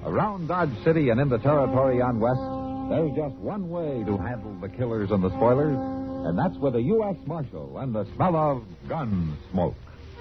Around Dodge City and in the territory on West, there's just one way to handle the killers and the spoilers, and that's with a U.S. Marshal and the smell of gun smoke.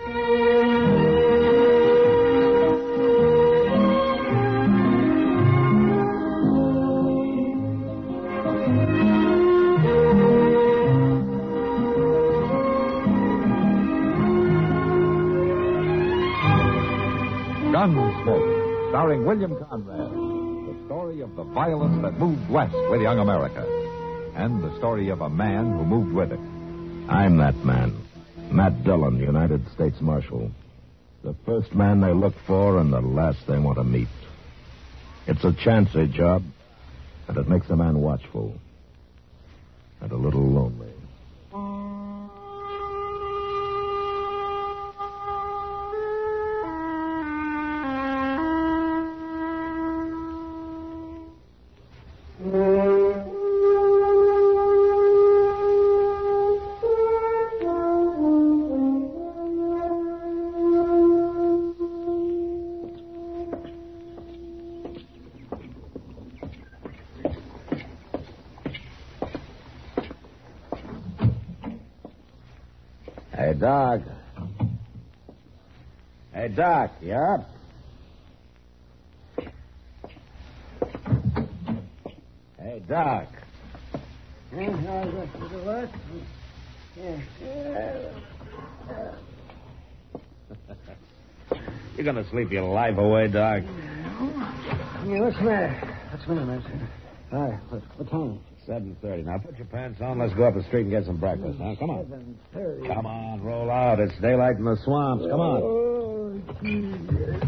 Gunsmoke, starring William Conrad. The story of the violence that moved west with young America. And the story of a man who moved with it. I'm that man. Matt Dillon, United States Marshal. The first man they look for and the last they want to meet. It's a chancy job, and it makes a man watchful. And a little lonely. Hey, Doc. Hey, Doc, you up? Hey, Doc. What? You're gonna sleep your life away, Doc. Yeah, what's the matter? What's the matter, man? All right, what time? 7:30. Now, put your pants on. Let's go up the street and get some breakfast, huh? Come on. 7:30. Come on, roll out. It's daylight in the swamps. Come on. Oh, Jesus.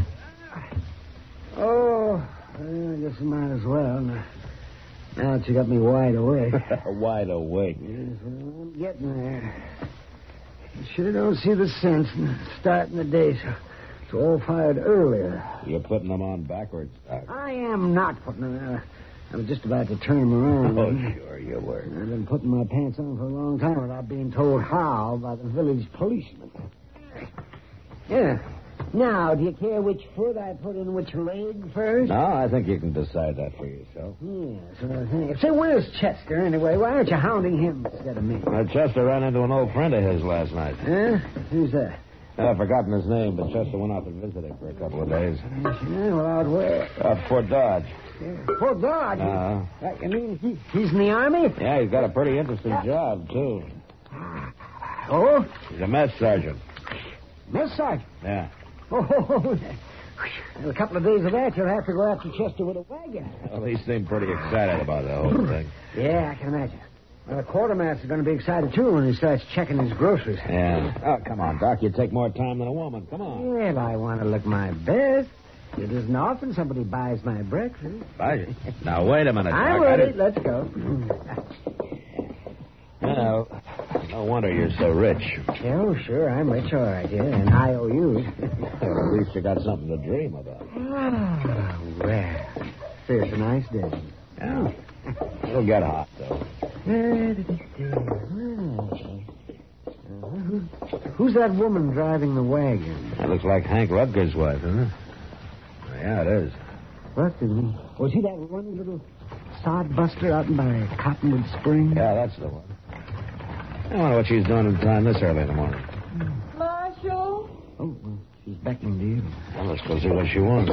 Oh, I guess I might as well. Now that you got me wide awake. Wide awake. Yes, well, I'm getting there. You sure don't see the sense in starting the day, so it's all fired earlier. You're putting them on backwards, Doc. I am not putting them there. I was just about to turn them around. Oh, sure you were. I've been putting my pants on for a long time without being told how by the village policeman. Yeah. Now, do you care which foot I put in which leg first? No, I think you can decide that for yourself. Yes, well, I think. Say, where's Chester, anyway? Why aren't you hounding him instead of me? Chester ran into an old friend of his last night. Huh? Who's that? I've forgotten his name, but Chester went out to visit him for a couple of days. Yeah, well, out where? Out Fort Dodge. Fort Dodge? I mean, he's in the Army? Yeah, he's got a pretty interesting job, too. Oh? He's a mess sergeant. Mess sergeant? Yeah. Oh, in a couple of days of that, you'll have to go after Chester with a wagon. Well, he seemed pretty excited about the whole thing. Yeah, I can imagine. Well, the quartermaster's going to be excited, too, when he starts checking his groceries. Yeah. Oh, come on, Doc. You take more time than a woman. Come on. Well, I want to look my best. It isn't often somebody buys my breakfast. Buys it? Now, wait a minute, Doc. I'm ready. Let's go. Well, no wonder you're so rich. Oh, sure, I'm rich, all right, yeah, and IOUs. Well, at least you got something to dream about. Oh, well, it's a nice day. Yeah. It'll get hot, though. Who's that woman driving the wagon? That looks like Hank Rutger's wife, doesn't it? Yeah, it is. Rutger? Was he that one little sodbuster out by Cottonwood Springs? Yeah, that's the one. I wonder what she's doing in time this early in the morning. Marshal? Oh, well, she's beckoning to you. Well, let's go see what she wants.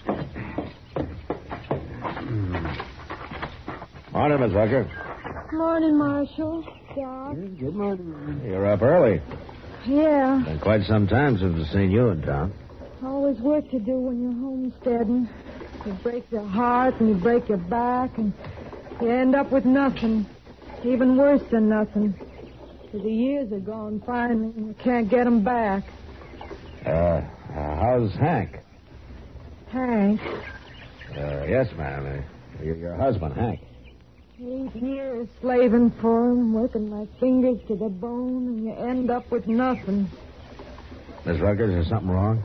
Morning, Miss Rucker. Morning, Marshal. Doc. Good morning. You're up early. Yeah. Been quite some time since I've seen you in town. Always work to do when you're homesteading. You break your heart and you break your back and you end up with nothing. Even worse than nothing. 'Cause the years are gone finally and you can't get 'em back. How's Hank? Hank, Yes, ma'am. Your husband, Hank. 8 years slaving for him, working my fingers to the bone, and you end up with nothing. Miss Rucker, is there something wrong?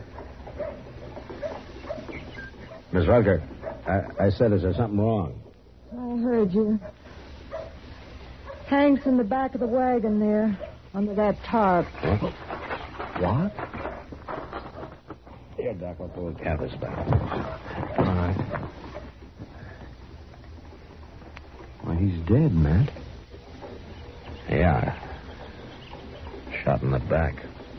Miss Rucker, I said, is there something wrong? I heard you. Hank's in the back of the wagon there, under that tarp. What? Here, Doc, I'll pull the canvas back. All right. dead, Matt. Yeah. Shot in the back.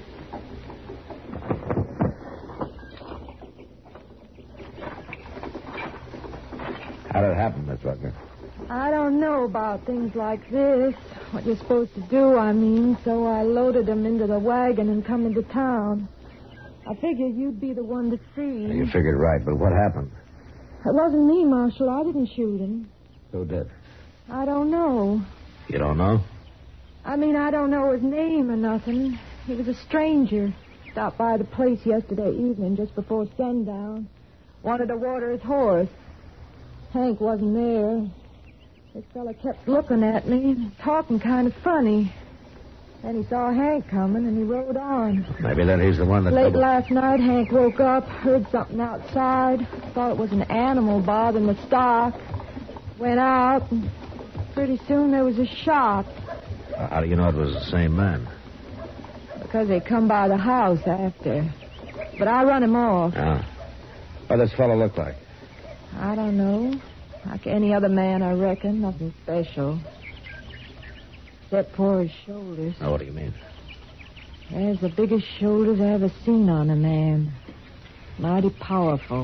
How did it happen, Miss Rucker? I don't know about things like this. What you're supposed to do, I mean. So I loaded him into the wagon and come into town. I figured you'd be the one to see. You figured right, but what happened? It wasn't me, Marshal. I didn't shoot him. Who did? I don't know. You don't know? I mean, I don't know his name or nothing. He was a stranger. Stopped by the place yesterday evening just before sundown. Wanted to water his horse. Hank wasn't there. This fella kept looking at me, talking kind of funny. Then he saw Hank coming, and he rode on. Maybe then he's the one that... Late last night, Hank woke up, heard something outside. Thought it was an animal bothering the stock. Went out, and pretty soon there was a shot. How do you know it was the same man? Because they come by the house after. But I run him off. Yeah. What does this fellow look like? I don't know. Like any other man, I reckon. Nothing special. Except for his shoulders. Oh, what do you mean? There's the biggest shoulders I ever seen on a man. Mighty powerful.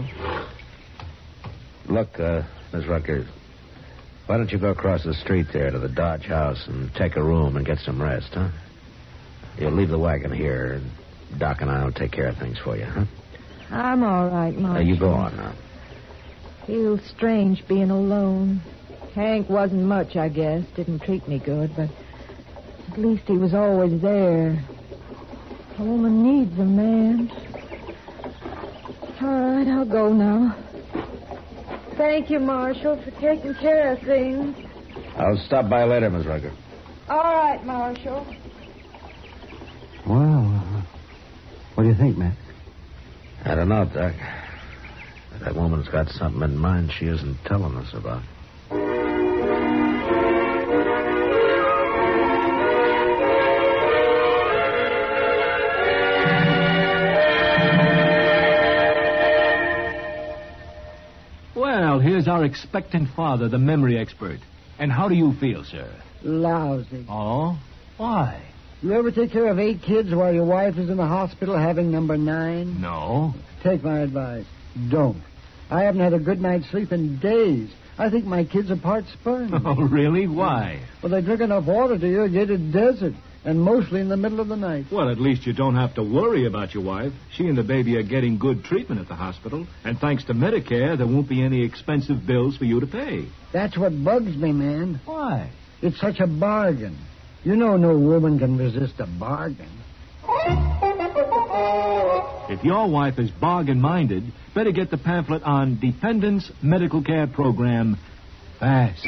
Look, Miss Rucker, why don't you go across the street there to the Dodge house and take a room and get some rest, huh? You'll leave the wagon here, and Doc and I will take care of things for you, huh? I'm all right, Marshal. You go on now. Feels strange being alone. Hank wasn't much, I guess. Didn't treat me good, but at least he was always there. A woman needs a man. All right, I'll go now. Thank you, Marshal, for taking care of things. I'll stop by later, Miss Rucker. All right, Marshal. Well, what do you think, Matt? I don't know, Doc. That woman's got something in mind she isn't telling us about. Well, here's our expectant father, the memory expert. And how do you feel, sir? Lousy. Oh? Why? You ever take care of 8 kids while your wife is in the hospital having number 9? No. Take my advice. Don't. I haven't had a good night's sleep in days. I think my kids are part sperm. Oh, really? Why? Well, they drink enough water to irrigated desert, and mostly in the middle of the night. Well, at least you don't have to worry about your wife. She and the baby are getting good treatment at the hospital. And thanks to Medicare, there won't be any expensive bills for you to pay. That's what bugs me, man. Why? It's such a bargain. You know no woman can resist a bargain. If your wife is bargain-minded, better get the pamphlet on Dependents Medical Care Program fast.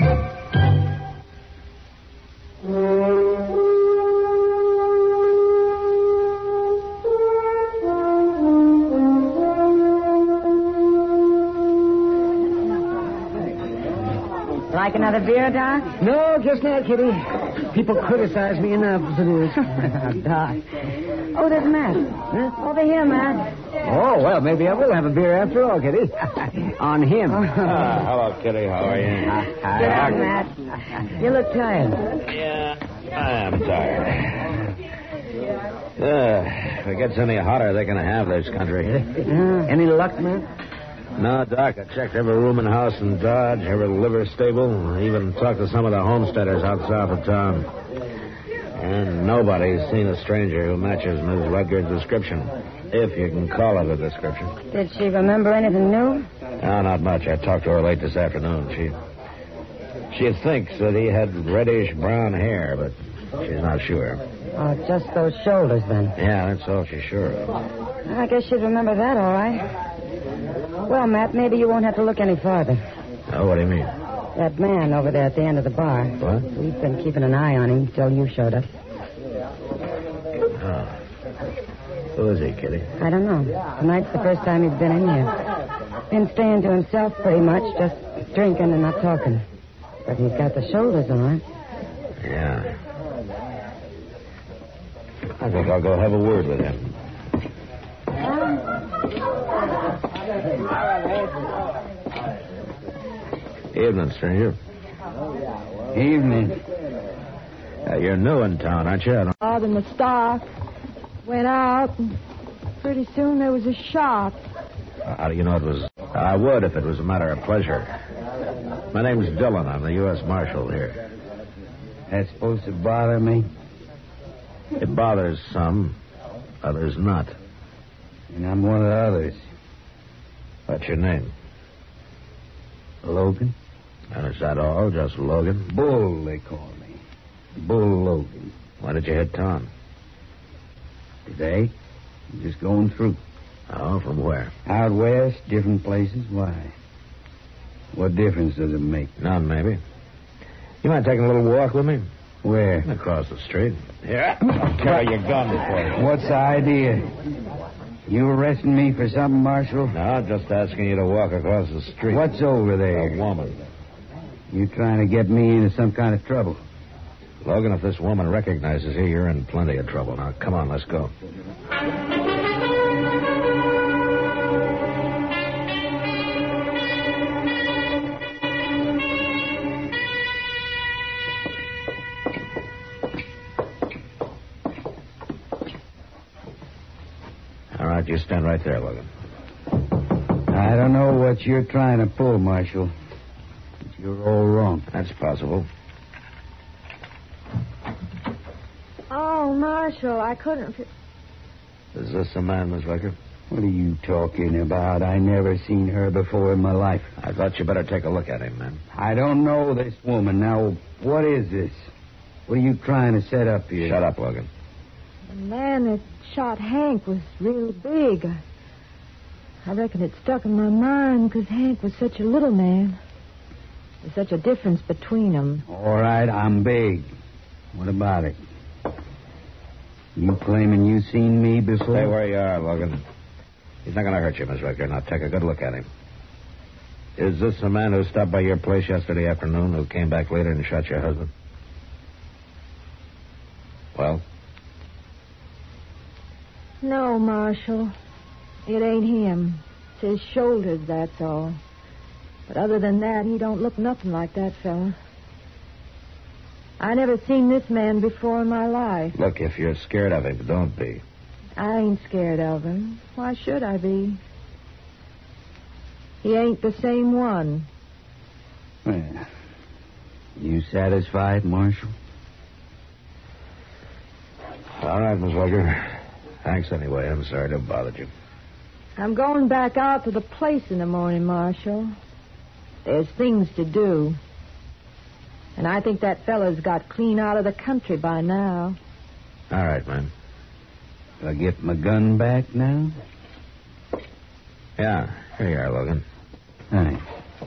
Like another beer, Doc? No, just not, Kitty. People criticize me enough as it is. Doc. Oh, there's Matt. Huh? Over here, Matt. Oh, well, maybe I will have a beer after all, Kitty. On him. Hello, Kitty. How are you? Sit down, Matt. You look tired. Yeah, I am tired. If it gets any hotter, they're going to have this country. Any luck, Matt? No, Doc, I checked every room and house in Dodge, every liver stable, I even talked to some of the homesteaders out south of town. And nobody's seen a stranger who matches Ms. Rutgers' description, if you can call it a description. Did she remember anything new? No, not much. I talked to her late this afternoon. She thinks that he had reddish-brown hair, but she's not sure. Oh, just those shoulders, then. Yeah, that's all she's sure of. I guess she'd remember that, all right. Well, Matt, maybe you won't have to look any farther. Oh, what do you mean? That man over there at the end of the bar. What? We've been keeping an eye on him till you showed up. Oh. Who is he, Kitty? I don't know. Tonight's the first time he's been in here. Been staying to himself pretty much, just drinking and not talking. But he's got the shoulders all right. Yeah. I think I'll go have a word with him. Evening, stranger. Evening. You're new in town, aren't you? Out in the stock. Went out, and pretty soon there was a shot. How do you know it was... I would if it was a matter of pleasure. My name's Dillon. I'm the U.S. Marshal here. That's supposed to bother me? It bothers some, others not. And I'm one of the others. What's your name? Logan? And is that all? Just Logan? Bull, they call me. Bull Logan. Why did you hit town? Today? I'm just going through. Oh, from where? Out west, different places. Why? What difference does it make? None, maybe. You mind taking a little walk with me? Where? Across the street. Yeah. Carry your gun before you. What's the idea? You arresting me for something, Marshal? No, just asking you to walk across the street. What's over there? A woman. You trying to get me into some kind of trouble? Logan, if this woman recognizes you, you're in plenty of trouble. Now, come on, let's go. All right, you stand right there, Logan. I don't know what you're trying to pull, Marshal. But you're all wrong. That's possible. Oh, Marshal, I couldn't... Is this the man, Miss Riker? What are you talking about? I never seen her before in my life. I thought you better take a look at him, man. I don't know this woman. Now, what is this? What are you trying to set up here? Shut up, Logan. The man that shot Hank was real big. I reckon it stuck in my mind because Hank was such a little man. There's such a difference between them. All right, I'm big. What about it? You claiming you seen me before? Stay where you are, Logan. He's not going to hurt you, Miss Riker. Now, take a good look at him. Is this the man who stopped by your place yesterday afternoon who came back later and shot your husband? Well? No, Marshal. It ain't him. It's his shoulders, that's all. But other than that, he don't look nothing like that fella. I never seen this man before in my life. Look, if you're scared of him, don't be. I ain't scared of him. Why should I be? He ain't the same one. Well, you satisfied, Marshal? All right, Miss Riker. Thanks anyway. I'm sorry to have bothered you. I'm going back out to the place in the morning, Marshal. There's things to do. And I think that fella's got clean out of the country by now. All right, man. Do I get my gun back now? Yeah, here you are, Logan. Thanks.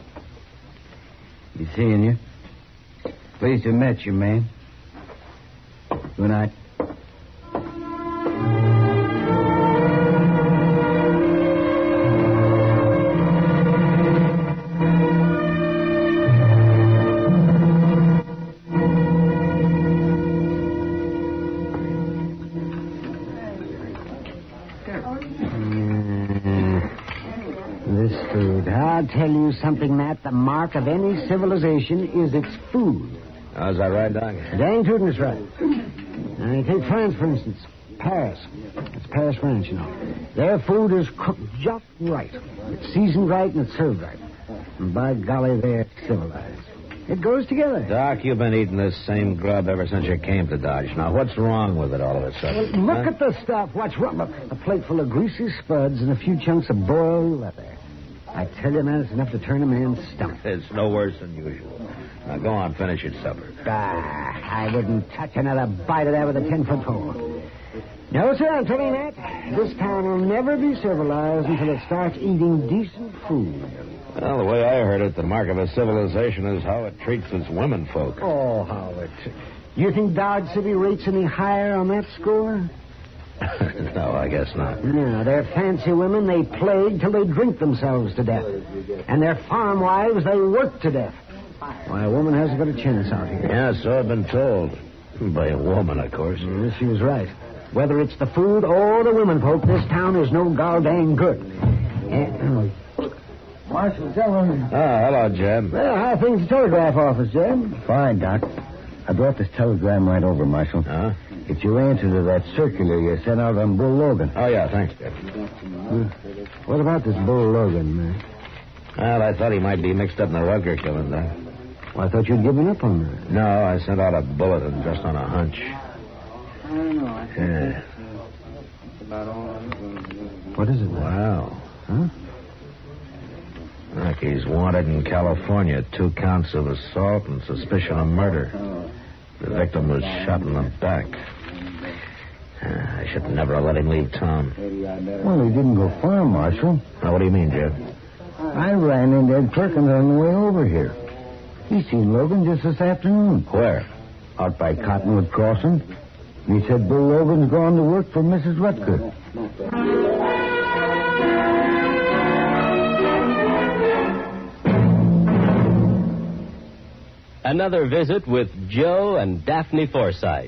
You seeing you? Pleased to have met you, man. Good night. I'll tell you something, Matt. The mark of any civilization is its food. How's that right, Doc? Dang tootin' it's right. Now, take France, for instance. Paris. It's Paris, France, you know. Their food is cooked just right. It's seasoned right and it's served right. And by golly, they're civilized. It goes together. Doc, you've been eating this same grub ever since you came to Dodge. Now, what's wrong with it all of a sudden? Well, look at the stuff. What's wrong? Look, a plate full of greasy spuds and a few chunks of boiled leather. I tell you, man, it's enough to turn a man's stomach. It's no worse than usual. Now, go on, finish your supper. I wouldn't touch another bite of that with a 10-foot pole. No, sir, I'm telling you that. This town will never be civilized until it starts eating decent food. Well, the way I heard it, the mark of a civilization is how it treats its women folk. Oh, Howard. You think Dodge City rates any higher on that score? No, I guess not. No, they're fancy women. They plague till they drink themselves to death. And their farm wives, they work to death. Why, a woman hasn't got a chance out here. Yeah, so I've been told. By a woman, of course. Yes, she was right. Whether it's the food or the women folk, this town is no goddamn good. Marshal Dillon. Hello, Jeb. Well, how are things at the telegraph office, Jeb? Fine, Doc. I brought this telegram right over, Marshal. Huh? It's your answer to that circular you sent out on Bull Logan. Oh, yeah, thanks, Jeb. What about this Bull Logan, man? Well, I thought he might be mixed up in the Rutger killing, Doc. Well, I thought you'd given up on that. No, I sent out a bulletin just on a hunch. Yeah. What is it? Wow. Huh? Look, he's wanted in California. 2 counts of assault and suspicion of murder. The victim was shot in the back. I should never have let him leave town. Well, he didn't go far, Marshal. Now, what do you mean, Jeb? I ran into Ed Perkins on the way over here. He seen Logan just this afternoon. Where? Out by Cottonwood Crossing. He said Bull Logan's gone to work for Mrs. Rutger. Another visit with Joe and Daphne Forsythe.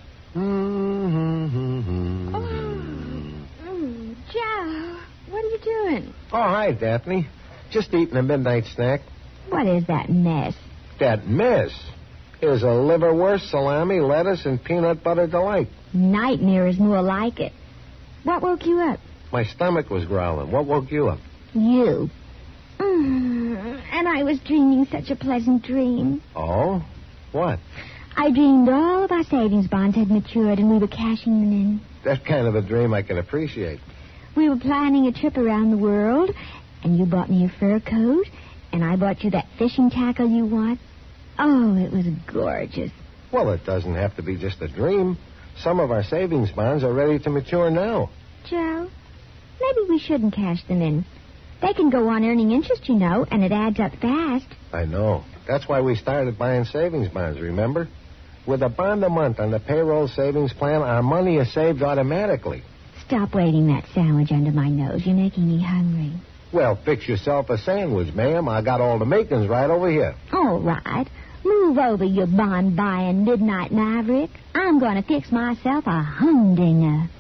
Joe, what are you doing? Oh, hi, Daphne. Just eating a midnight snack. What is that mess? That mess is a liverwurst, salami, lettuce, and peanut butter delight. Nightmare is more like it. What woke you up? My stomach was growling. What woke you up? You. And I was dreaming such a pleasant dream. Oh? What? I dreamed all of our savings bonds had matured and we were cashing them in. That kind of a dream I can appreciate. We were planning a trip around the world, and you bought me a fur coat, and I bought you that fishing tackle you want. Oh, it was gorgeous. Well, it doesn't have to be just a dream. Some of our savings bonds are ready to mature now. Joe, maybe we shouldn't cash them in. They can go on earning interest, you know, and it adds up fast. I know. That's why we started buying savings bonds, remember? With a bond a month on the payroll savings plan, our money is saved automatically. Stop waiting that sandwich under my nose. You're making me hungry. Well, fix yourself a sandwich, ma'am. I got all the makings right over here. All right. Move over, you bond-buying midnight maverick. I'm going to fix myself a humdinger.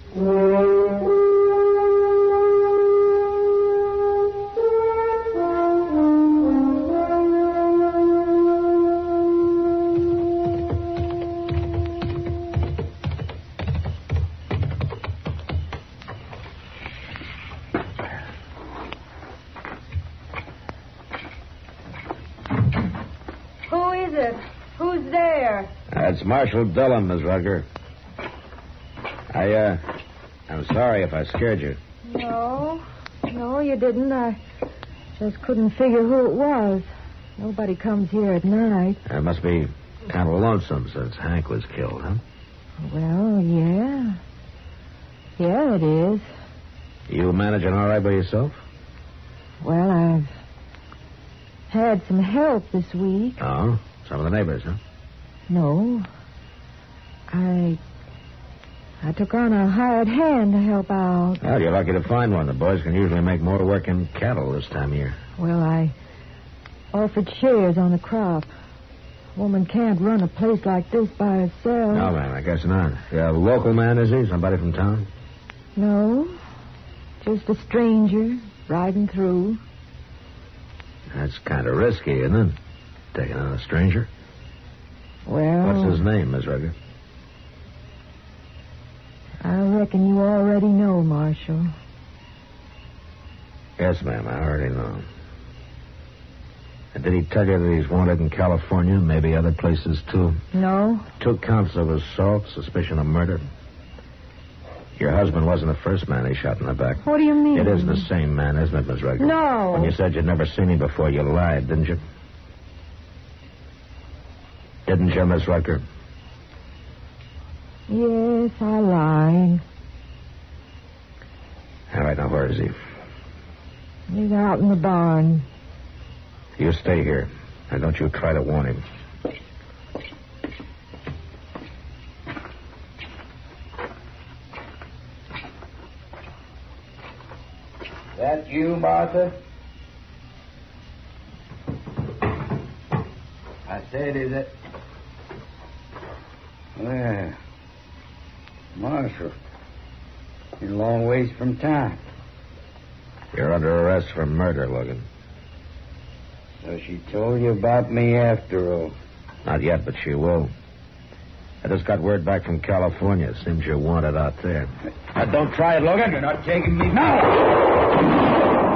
Who's there? It's Marshal Dillon, Miss Rutger. I'm sorry if I scared you. No, you didn't. I just couldn't figure who it was. Nobody comes here at night. It must be kind of lonesome since Hank was killed, huh? Well, yeah. Yeah, it is. You managing all right by yourself? Well, I've had some help this week. Oh? Some of the neighbors, huh? No. I took on a hired hand to help out. Well, you're lucky to find one. The boys can usually make more work in cattle this time of year. Well, I offered shares on the crop. A woman can't run a place like this by herself. No, ma'am, I guess not. A local man, is he? Somebody from town? No. Just a stranger riding through. That's kind of risky, isn't it? Taking on a stranger. Well... What's his name, Miss Rutger? I reckon you already know, Marshal. Yes, ma'am, I already know. And did he tell you that he's wanted in California, maybe other places, too? No. 2 counts of assault, suspicion of murder. Your husband wasn't the first man he shot in the back. What do you mean? It is the same man, isn't it, Miss Rutger? No. When you said you'd never seen him before, you lied, didn't you? Didn't you, Miss Rutger? Yes, I lied. All right, now where is he? He's out in the barn. You stay here, and don't you try to warn him. That you, Martha? I said, is it? Well, Marshal, you're a long ways from town. You're under arrest for murder, Logan. So she told you about me after all. Not yet, but she will. I just got word back from California. Seems you're wanted out there. Now, don't try it, Logan. You're not taking me now.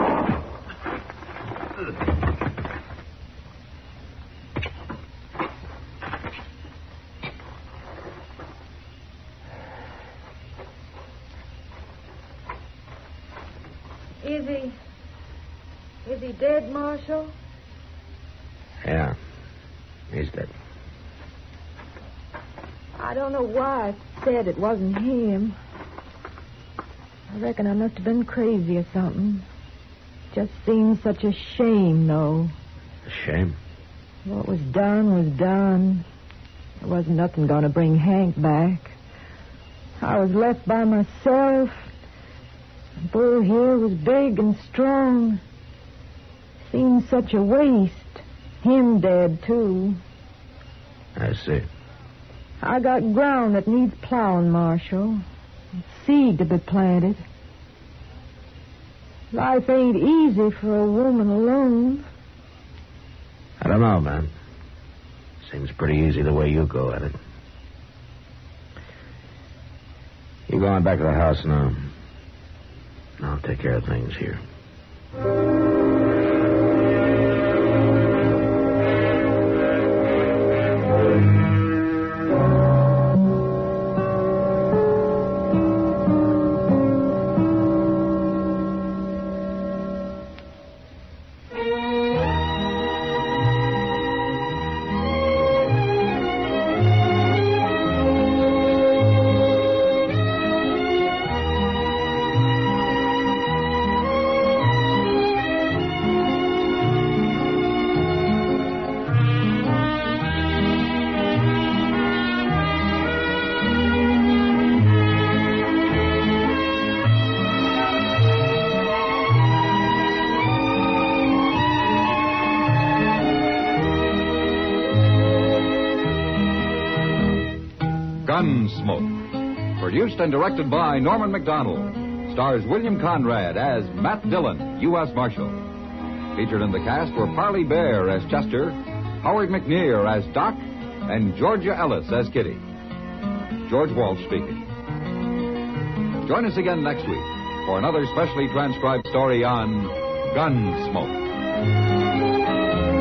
Is he dead, Marshal? Yeah, he's dead. I don't know why I said it wasn't him. I reckon I must have been crazy or something. Just seemed such a shame, though. A shame? What was done. There wasn't nothing going to bring Hank back. I was left by myself. Bull here was big and strong. Seemed such a waste. Him dead, too. I see. I got ground that needs plowing, Marshal. Seed to be planted. Life ain't easy for a woman alone. I don't know, man. Seems pretty easy the way you go at it. You go on back to the house now. I'll take care of things here. Gunsmoke. Produced and directed by Norman McDonald. Stars William Conrad as Matt Dillon, U.S. Marshal. Featured in the cast were Parley Bear as Chester, Howard McNear as Doc, and Georgia Ellis as Kitty. George Walsh speaking. Join us again next week for another specially transcribed story on Gunsmoke.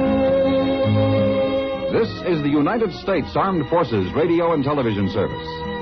This is the United States Armed Forces Radio and Television Service.